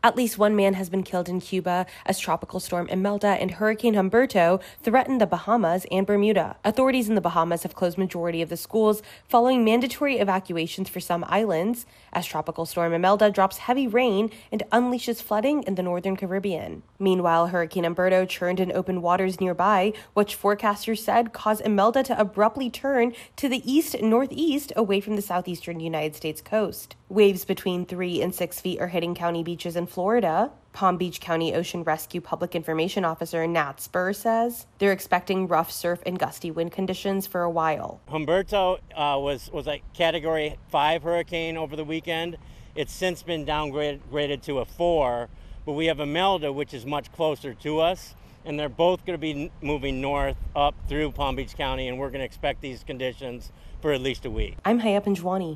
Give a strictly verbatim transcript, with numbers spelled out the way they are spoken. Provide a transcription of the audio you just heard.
At least one man has been killed in Cuba as Tropical Storm Imelda and Hurricane Humberto threaten the Bahamas and Bermuda. Authorities in the Bahamas have closed majority of the schools following mandatory evacuations for some islands as Tropical Storm Imelda drops heavy rain and unleashes flooding in the northern Caribbean. Meanwhile, Hurricane Humberto churned in open waters nearby, which forecasters said caused Imelda to abruptly turn to the east-northeast away from the southeastern United States coast. Waves between three and six feet are hitting county beaches in Florida. Palm Beach County Ocean Rescue Public Information Officer Nat Spur says they're expecting rough surf and gusty wind conditions for a while. Humberto uh, was, was a Category five hurricane over the weekend. It's since been downgraded to a four, but we have Imelda, which is much closer to us, and they're both going to be moving north up through Palm Beach County, and we're going to expect these conditions for at least a week. I'm Haya Panjwani.